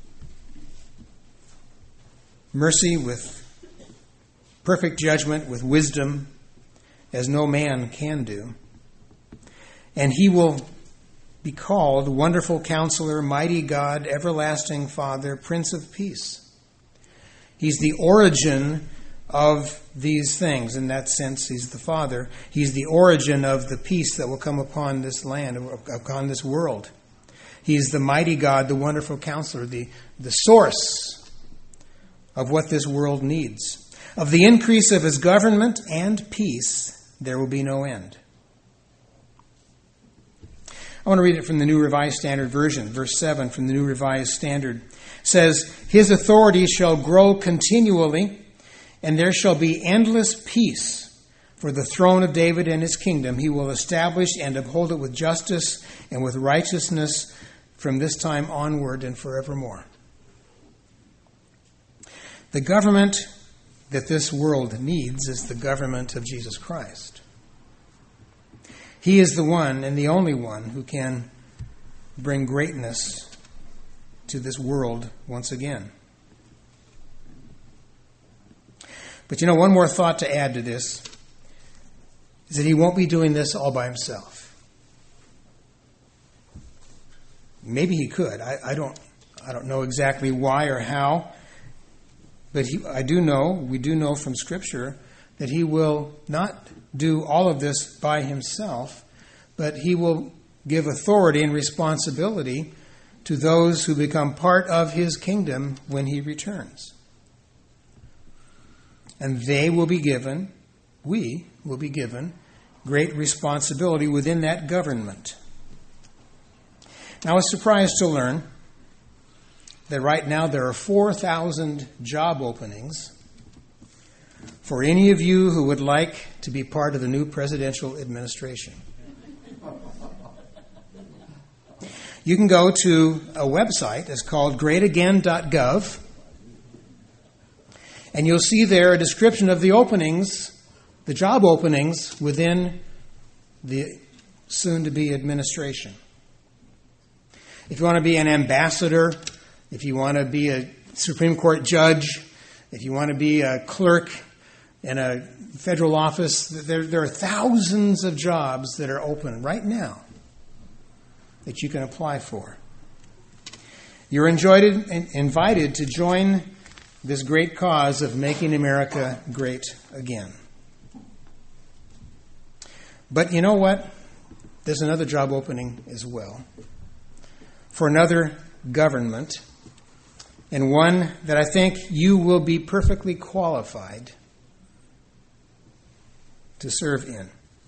mercy, with perfect judgment, with wisdom, as no man can do. And he will be called Wonderful Counselor, Mighty God, Everlasting Father, Prince of Peace. He's the origin of these things. In that sense, he's the Father. He's the origin of the peace that will come upon this land, upon this world. He's the mighty God, the wonderful counselor, the source of what this world needs. Of the increase of his government and peace, there will be no end. I want to read it from the New Revised Standard Version. Verse 7 from the New Revised Standard says, His authority shall grow continually, and there shall be endless peace. For the throne of David and his kingdom, he will establish and uphold it with justice and with righteousness from this time onward and forevermore. The government that this world needs is the government of Jesus Christ. He is the one and the only one who can bring greatness to this world once again. But one more thought to add to this is that he won't be doing this all by himself. Maybe he could. I don't know exactly why or how, but we do know from Scripture that he will not do all of this by himself, but he will give authority and responsibility to those who become part of his kingdom when he returns. And we will be given great responsibility within that government. Now, I was surprised to learn that right now there are 4,000 job openings for any of you who would like to be part of the new presidential administration. You can go to a website. It's called greatagain.gov. And you'll see there a description of the openings, the job openings within the soon-to-be administration. If you want to be an ambassador, if you want to be a Supreme Court judge, if you want to be a clerk in a federal office, there are thousands of jobs that are open right now that you can apply for. You're invited to join this great cause of making America great again. But you know what? There's another job opening as well for another government, and one that I think you will be perfectly qualified to serve in.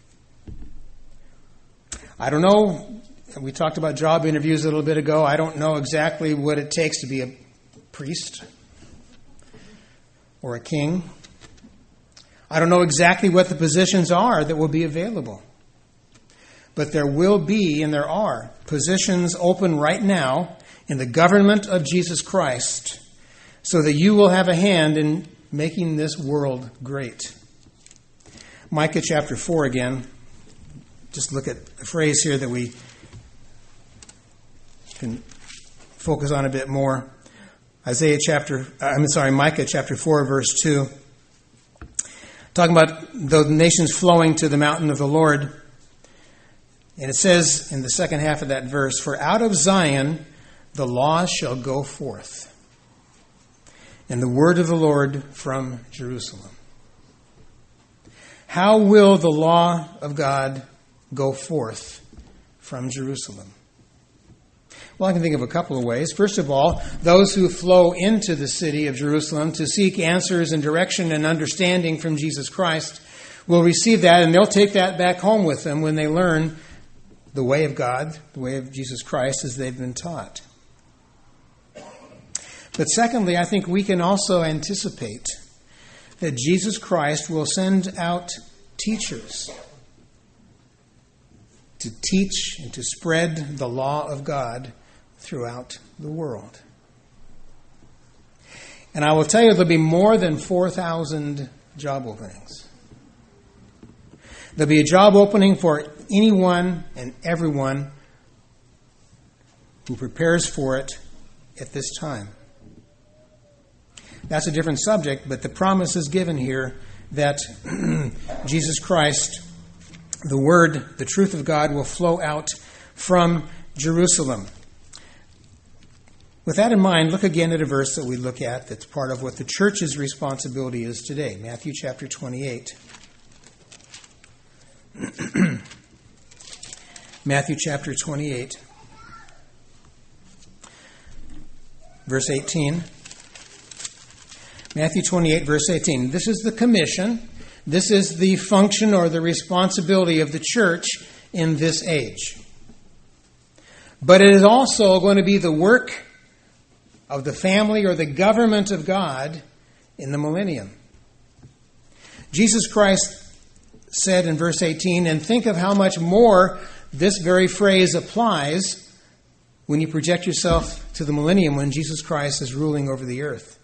I don't know. We talked about job interviews a little bit ago. I don't know exactly what it takes to be a priest or a king. I don't know exactly what the positions are that will be available. But there will be, and there are, positions open right now in the government of Jesus Christ so that you will have a hand in making this world great. Micah chapter 4 again. Just look at a phrase here that we can focus on a bit more. Micah chapter 4, verse 2. Talking about the nations flowing to the mountain of the Lord. And it says in the second half of that verse, For out of Zion the law shall go forth, and the word of the Lord from Jerusalem. How will the law of God go forth from Jerusalem? Well, I can think of a couple of ways. First of all, those who flow into the city of Jerusalem to seek answers and direction and understanding from Jesus Christ will receive that, and they'll take that back home with them when they learn the way of God, the way of Jesus Christ as they've been taught. But secondly, I think we can also anticipate that Jesus Christ will send out teachers to teach and to spread the law of God throughout the world. And I will tell you, there'll be more than 4,000 job openings. There'll be a job opening for anyone and everyone who prepares for it at this time. That's a different subject, but the promise is given here that Jesus Christ, the Word, the truth of God, will flow out from Jerusalem. With that in mind, look again at a verse that we look at that's part of what the church's responsibility is today. Matthew chapter 28. Matthew chapter 28, verse 18. Matthew 28, verse 18. This is the commission. This is the function or the responsibility of the church in this age. But it is also going to be the work of the family or the government of God in the millennium. Jesus Christ said in verse 18, and think of how much more this very phrase applies when you project yourself to the millennium when Jesus Christ is ruling over the earth.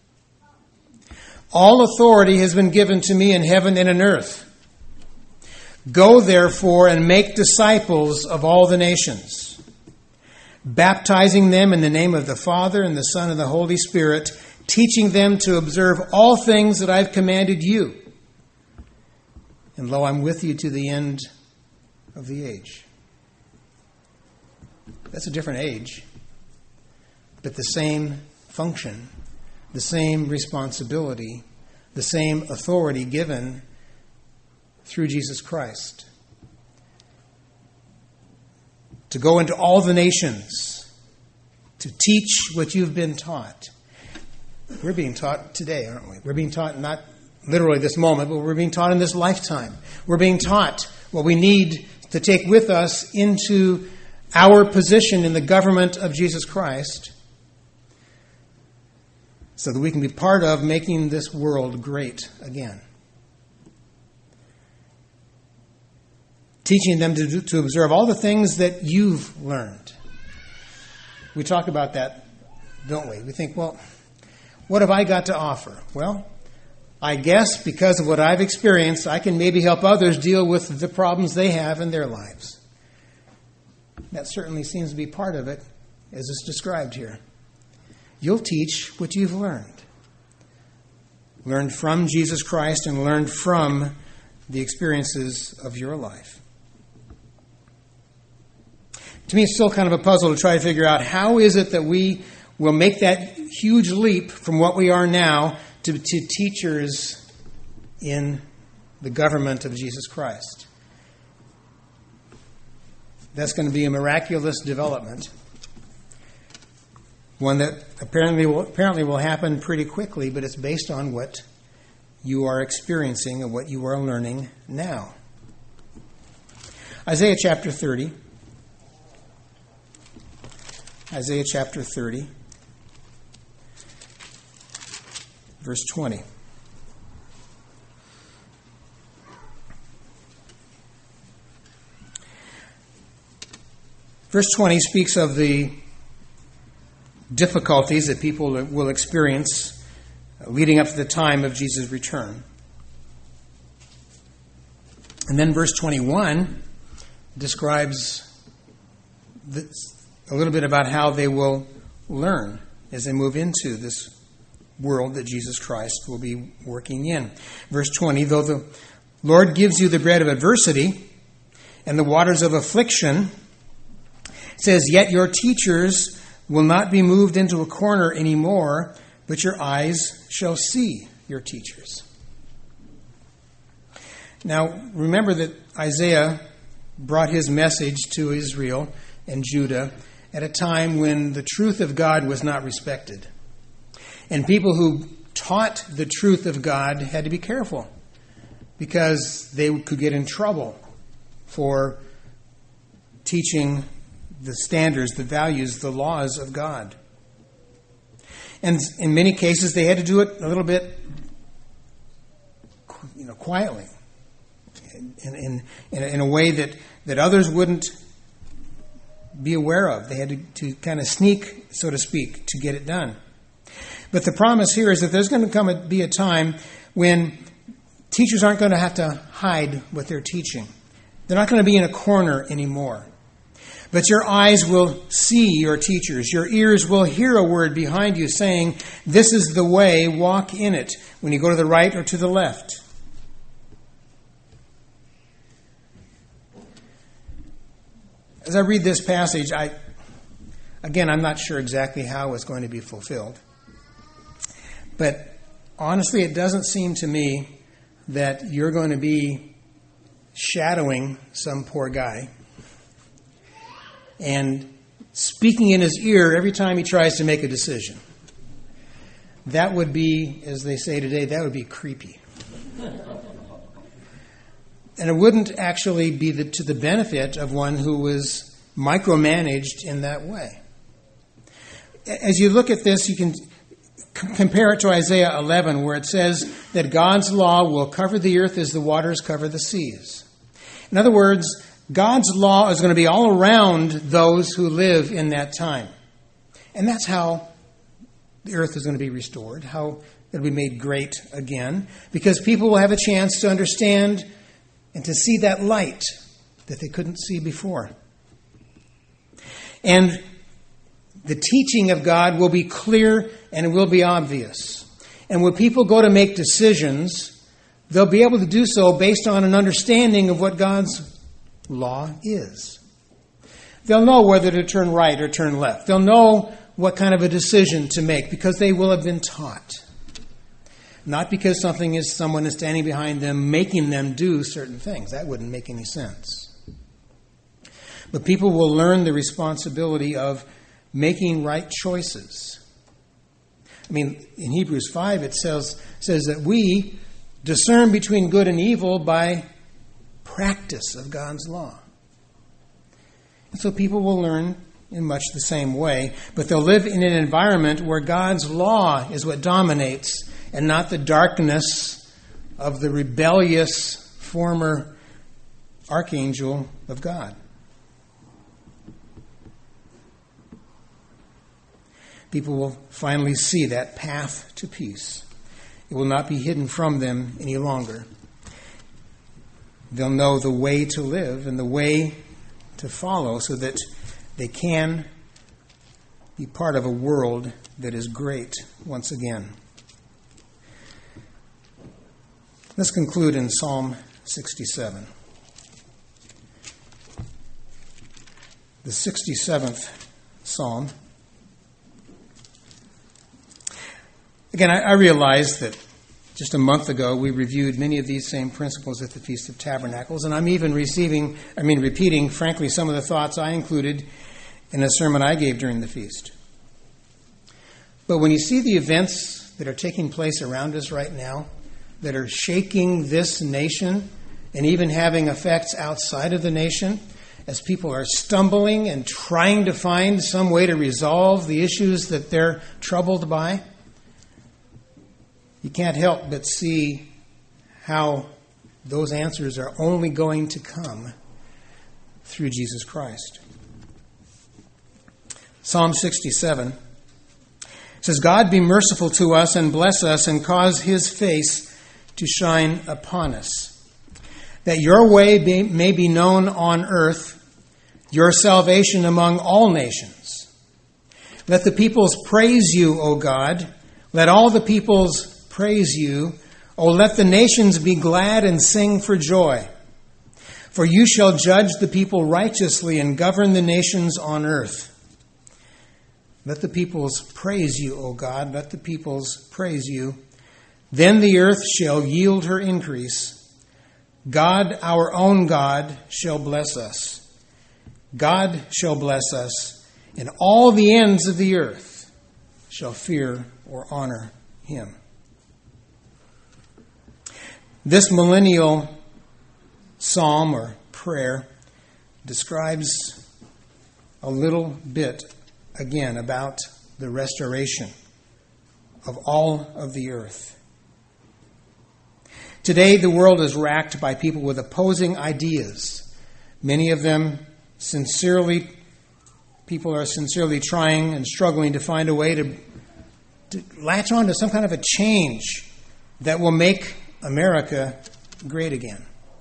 All authority has been given to me in heaven and in earth. Go therefore and make disciples of all the nations, baptizing them in the name of the Father and the Son and the Holy Spirit, teaching them to observe all things that I've commanded you. And lo, I'm with you to the end of the age. That's a different age, but the same function, the same responsibility, the same authority given through Jesus Christ. To go into all the nations, to teach what you've been taught. We're being taught today, aren't we? We're being taught not literally this moment, but we're being taught in this lifetime. We're being taught what we need to take with us into our position in the government of Jesus Christ so that we can be part of making this world great again. Teaching them to observe all the things that you've learned. We talk about that, don't we? We think, well, what have I got to offer? Well, I guess because of what I've experienced, I can maybe help others deal with the problems they have in their lives. That certainly seems to be part of it, as it's described here. You'll teach what you've learned. Learned from Jesus Christ and learned from the experiences of your life. To me, it's still kind of a puzzle to try to figure out how is it that we will make that huge leap from what we are now to teachers in the government of Jesus Christ. That's going to be a miraculous development. One that apparently will happen pretty quickly, but it's based on what you are experiencing and what you are learning now. Isaiah chapter 30. Isaiah chapter 30. Verse 20. Verse 20 speaks of the difficulties that people will experience leading up to the time of Jesus' return. And then verse 21 describes a little bit about how they will learn as they move into this world that Jesus Christ will be working in. Verse 20, though the Lord gives you the bread of adversity and the waters of affliction, it says, yet your teachers will not be moved into a corner anymore, but your eyes shall see your teachers. Now, remember that Isaiah brought his message to Israel and Judah at a time when the truth of God was not respected. And people who taught the truth of God had to be careful because they could get in trouble for teaching the standards, the values, the laws of God. And in many cases, they had to do it a little bit, quietly, in a way that others wouldn't be aware of. They had to kind of sneak, so to speak, to get it done. But the promise here is that there's going to be a time when teachers aren't going to have to hide what they're teaching. They're not going to be in a corner anymore. But your eyes will see your teachers. Your ears will hear a word behind you saying, "This is the way, walk in it," when you go to the right or to the left. As I read this passage, I'm not sure exactly how it's going to be fulfilled. But honestly, it doesn't seem to me that you're going to be shadowing some poor guy and speaking in his ear every time he tries to make a decision. That would be, as they say today, that would be creepy. And it wouldn't actually be to the benefit of one who was micromanaged in that way. As you look at this, you can compare it to Isaiah 11, where it says that God's law will cover the earth as the waters cover the seas. In other words, God's law is going to be all around those who live in that time. And that's how the earth is going to be restored, how it'll be made great again, because people will have a chance to understand and to see that light that they couldn't see before. And the teaching of God will be clear and it will be obvious. And when people go to make decisions, they'll be able to do so based on an understanding of what God's law is. They'll know whether to turn right or turn left. They'll know what kind of a decision to make because they will have been taught. Not because someone is standing behind them making them do certain things. That wouldn't make any sense. But people will learn the responsibility of making right choices. I mean, in Hebrews 5 it says that we discern between good and evil by practice of God's law. And so people will learn in much the same way, but they'll live in an environment where God's law is what dominates and not the darkness of the rebellious former archangel of God. People will finally see that path to peace. It will not be hidden from them any longer. They'll know the way to live and the way to follow so that they can be part of a world that is great once again. Let's conclude in Psalm 67. The 67th Psalm. Again, I realize that just a month ago we reviewed many of these same principles at the Feast of Tabernacles, and I'm even repeating, frankly, some of the thoughts I included in a sermon I gave during the feast. But when you see the events that are taking place around us right now, that are shaking this nation and even having effects outside of the nation, as people are stumbling and trying to find some way to resolve the issues that they're troubled by, you can't help but see how those answers are only going to come through Jesus Christ. Psalm 67 says, "God be merciful to us and bless us and cause his face to shine upon us, that your way may be known on earth, your salvation among all nations. Let the peoples praise you, O God. Let all the peoples praise you. O let the nations be glad and sing for joy. For you shall judge the people righteously and govern the nations on earth. Let the peoples praise you, O God. Let the peoples praise you. Then the earth shall yield her increase. God, our own God, shall bless us. God shall bless us, and all the ends of the earth shall fear or honor him." This millennial psalm or prayer describes a little bit, again, about the restoration of all of the earth. Today, the world is racked by people with opposing ideas, many of them sincerely people are sincerely trying and struggling to find a way to latch on to some kind of a change that will make America great again.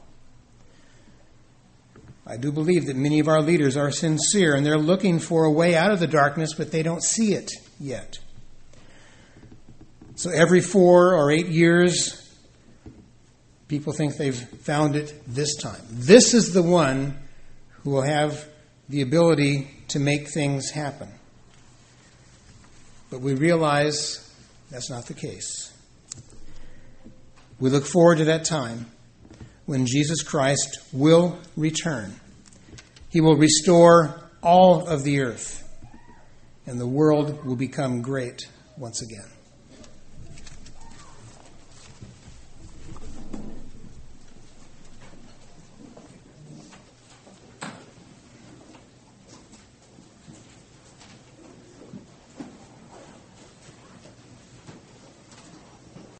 I do believe that many of our leaders are sincere and they're looking for a way out of the darkness, but they don't see it yet. So every 4 or 8 years, people think they've found it this time. This is the one who will have the ability to make things happen. But we realize that's not the case. We look forward to that time when Jesus Christ will return. He will restore all of the earth, and the world will become great once again.